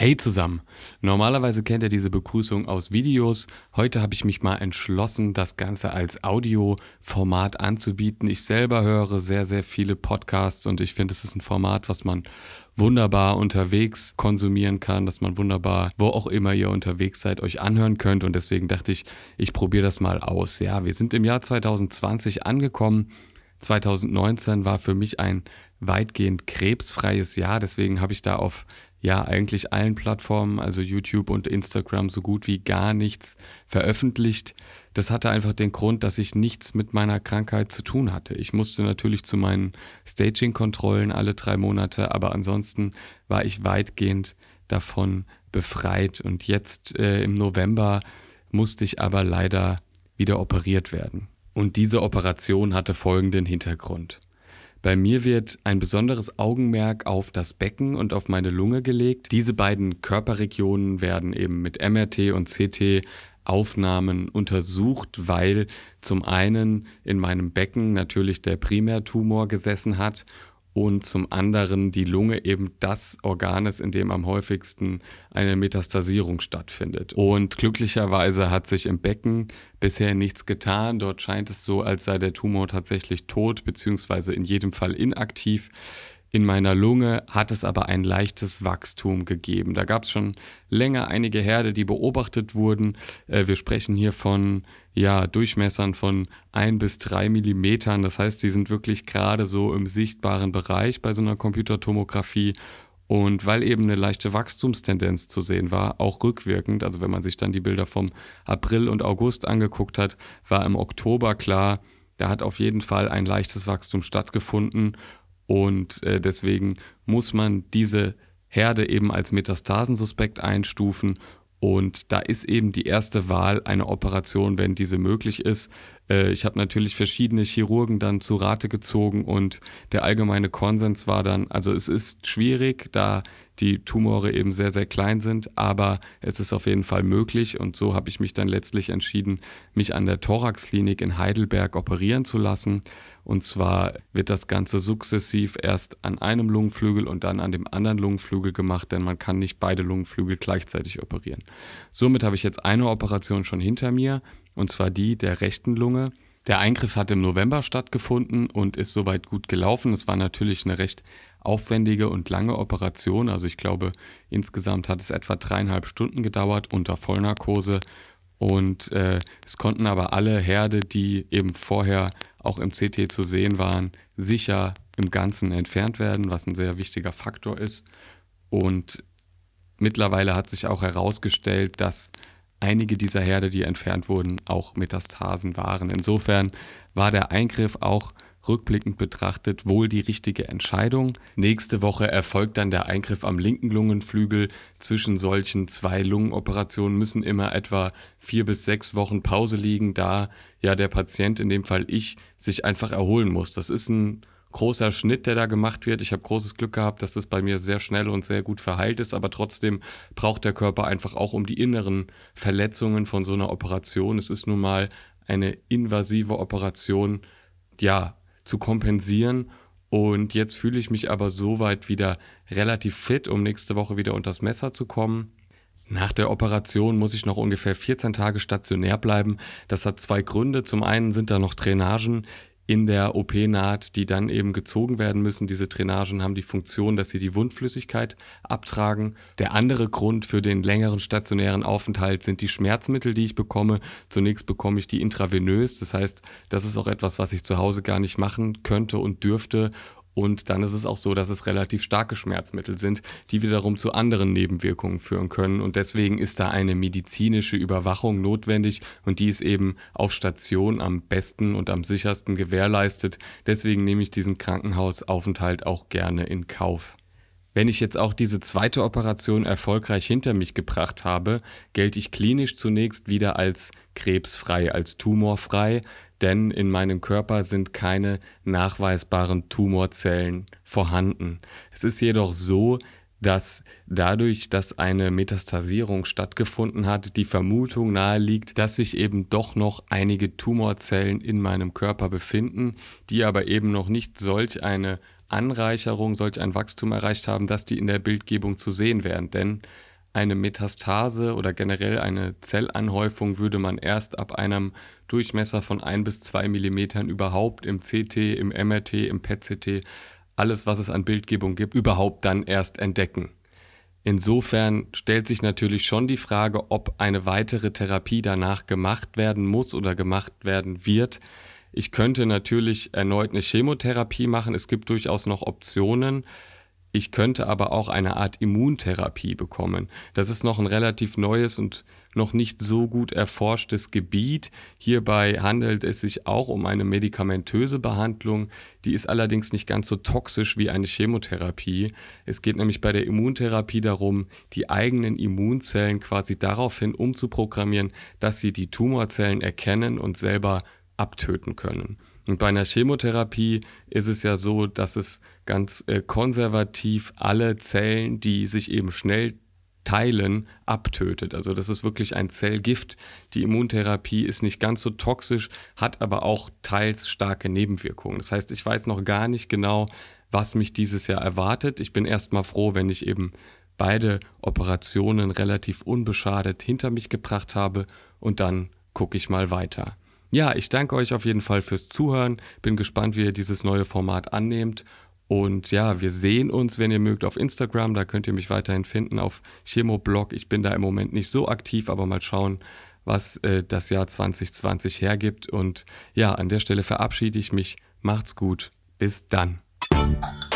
Hey zusammen! Normalerweise kennt ihr diese Begrüßung aus Videos. Heute habe ich mich mal entschlossen, das Ganze als Audioformat anzubieten. Ich selber höre sehr, sehr viele Podcasts und ich finde, es ist ein Format, was man wunderbar unterwegs konsumieren kann, dass man wunderbar, wo auch immer ihr unterwegs seid, euch anhören könnt. Und deswegen dachte ich, ich probiere das mal aus. Ja, wir sind im Jahr 2020 angekommen. 2019 war für mich ein weitgehend krebsfreies Jahr. Deswegen habe ich da auf eigentlich allen Plattformen, also YouTube und Instagram, so gut wie gar nichts veröffentlicht. Das hatte einfach den Grund, dass ich nichts mit meiner Krankheit zu tun hatte. Ich musste natürlich zu meinen Staging-Kontrollen alle 3 Monate, aber ansonsten war ich weitgehend davon befreit. Und jetzt im November musste ich aber leider wieder operiert werden. Und diese Operation hatte folgenden Hintergrund. Bei mir wird ein besonderes Augenmerk auf das Becken und auf meine Lunge gelegt. Diese beiden Körperregionen werden eben mit MRT und CT-Aufnahmen untersucht, weil zum einen in meinem Becken natürlich der Primärtumor gesessen hat und zum anderen die Lunge eben das Organ ist, in dem am häufigsten eine Metastasierung stattfindet. Und glücklicherweise hat sich im Becken bisher nichts getan. Dort scheint es so, als sei der Tumor tatsächlich tot, beziehungsweise in jedem Fall inaktiv. In meiner Lunge hat es aber ein leichtes Wachstum gegeben. Da gab es schon länger einige Herde, die beobachtet wurden. Wir sprechen hier von Durchmessern von 1 bis 3 Millimetern. Das heißt, sie sind wirklich gerade so im sichtbaren Bereich bei so einer Computertomographie. Und weil eben eine leichte Wachstumstendenz zu sehen war, auch rückwirkend, also wenn man sich dann die Bilder vom April und August angeguckt hat, war im Oktober klar, da hat auf jeden Fall ein leichtes Wachstum stattgefunden. Und deswegen muss man diese Herde eben als Metastasensuspekt einstufen. Und da ist eben die erste Wahl eine Operation, wenn diese möglich ist. Ich habe natürlich verschiedene Chirurgen dann zu Rate gezogen und der allgemeine Konsens war dann, also es ist schwierig, da die Tumore eben sehr, sehr klein sind, aber es ist auf jeden Fall möglich und so habe ich mich dann letztlich entschieden, mich an der Thoraxklinik in Heidelberg operieren zu lassen. Und zwar wird das Ganze sukzessiv erst an einem Lungenflügel und dann an dem anderen Lungenflügel gemacht, denn man kann nicht beide Lungenflügel gleichzeitig operieren. Somit habe ich jetzt eine Operation schon hinter mir, und zwar die der rechten Lunge. Der Eingriff hat im November stattgefunden und ist soweit gut gelaufen. Es war natürlich eine recht aufwendige und lange Operation. Also ich glaube, insgesamt hat es etwa 3,5 Stunden gedauert unter Vollnarkose. Und es konnten aber alle Herde, die eben vorher auch im CT zu sehen waren, sicher im Ganzen entfernt werden, was ein sehr wichtiger Faktor ist. Und mittlerweile hat sich auch herausgestellt, dass einige dieser Herde, die entfernt wurden, auch Metastasen waren. Insofern war der Eingriff auch rückblickend betrachtet wohl die richtige Entscheidung. Nächste Woche erfolgt dann der Eingriff am linken Lungenflügel. Zwischen solchen 2 Lungenoperationen müssen immer etwa 4 bis 6 Wochen Pause liegen, da der Patient, in dem Fall ich, sich einfach erholen muss. Das ist ein großer Schnitt, der da gemacht wird. Ich habe großes Glück gehabt, dass das bei mir sehr schnell und sehr gut verheilt ist, aber trotzdem braucht der Körper einfach auch um die inneren Verletzungen von so einer Operation. Es ist nun mal eine invasive Operation, zu kompensieren. Und jetzt fühle ich mich aber soweit wieder relativ fit, um nächste Woche wieder unters Messer zu kommen. Nach der Operation muss ich noch ungefähr 14 Tage stationär bleiben. Das hat 2 Gründe. Zum einen sind da noch Drainagen in der OP-Naht, die dann eben gezogen werden müssen. Diese Drainagen haben die Funktion, dass sie die Wundflüssigkeit abtragen. Der andere Grund für den längeren stationären Aufenthalt sind die Schmerzmittel, die ich bekomme. Zunächst bekomme ich die intravenös, das heißt, das ist auch etwas, was ich zu Hause gar nicht machen könnte und dürfte. Und dann ist es auch so, dass es relativ starke Schmerzmittel sind, die wiederum zu anderen Nebenwirkungen führen können. Und deswegen ist da eine medizinische Überwachung notwendig und die ist eben auf Station am besten und am sichersten gewährleistet. Deswegen nehme ich diesen Krankenhausaufenthalt auch gerne in Kauf. Wenn ich jetzt auch diese zweite Operation erfolgreich hinter mich gebracht habe, gelte ich klinisch zunächst wieder als krebsfrei, als tumorfrei, denn in meinem Körper sind keine nachweisbaren Tumorzellen vorhanden. Es ist jedoch so, dass dadurch, dass eine Metastasierung stattgefunden hat, die Vermutung naheliegt, dass sich eben doch noch einige Tumorzellen in meinem Körper befinden, die aber eben noch nicht solch eine Anreicherung, solch ein Wachstum erreicht haben, dass die in der Bildgebung zu sehen wären. Denn eine Metastase oder generell eine Zellanhäufung würde man erst ab einem Durchmesser von 1 bis 2 Millimetern überhaupt im CT, im MRT, im PET-CT, alles was es an Bildgebung gibt, überhaupt dann erst entdecken. Insofern stellt sich natürlich schon die Frage, ob eine weitere Therapie danach gemacht werden muss oder gemacht werden wird. Ich könnte natürlich erneut eine Chemotherapie machen, es gibt durchaus noch Optionen. Ich könnte aber auch eine Art Immuntherapie bekommen. Das ist noch ein relativ neues und noch nicht so gut erforschtes Gebiet. Hierbei handelt es sich auch um eine medikamentöse Behandlung. Die ist allerdings nicht ganz so toxisch wie eine Chemotherapie. Es geht nämlich bei der Immuntherapie darum, die eigenen Immunzellen quasi daraufhin umzuprogrammieren, dass sie die Tumorzellen erkennen und selber abtöten können. Und bei einer Chemotherapie ist es ja so, dass es ganz konservativ alle Zellen, die sich eben schnell teilen, abtötet. Also das ist wirklich ein Zellgift. Die Immuntherapie ist nicht ganz so toxisch, hat aber auch teils starke Nebenwirkungen. Das heißt, ich weiß noch gar nicht genau, was mich dieses Jahr erwartet. Ich bin erstmal froh, wenn ich eben beide Operationen relativ unbeschadet hinter mich gebracht habe und dann gucke ich mal weiter. Ja, ich danke euch auf jeden Fall fürs Zuhören. Bin gespannt, wie ihr dieses neue Format annehmt. Und ja, wir sehen uns, wenn ihr mögt, auf Instagram. Da könnt ihr mich weiterhin finden auf Chemoblog. Ich bin da im Moment nicht so aktiv, aber mal schauen, was das Jahr 2020 hergibt. Und ja, an der Stelle verabschiede ich mich. Macht's gut. Bis dann.